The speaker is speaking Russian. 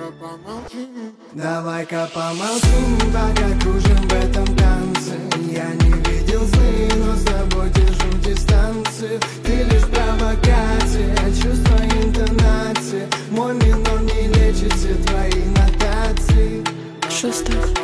Давай-ка помолчим, пока кружим в этом танце. Я не видел сны, но с тобой держу дистанцию. Ты лишь провокация, чувства, интонации. Мой минор не лечит все твои нотации. Шустер.